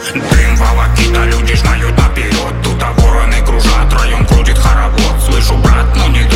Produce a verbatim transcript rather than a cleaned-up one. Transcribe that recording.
Дым, волокита, люди знают наперед. Тут а вороны кружат, район крутит хоровод. Слышу, брат, ну не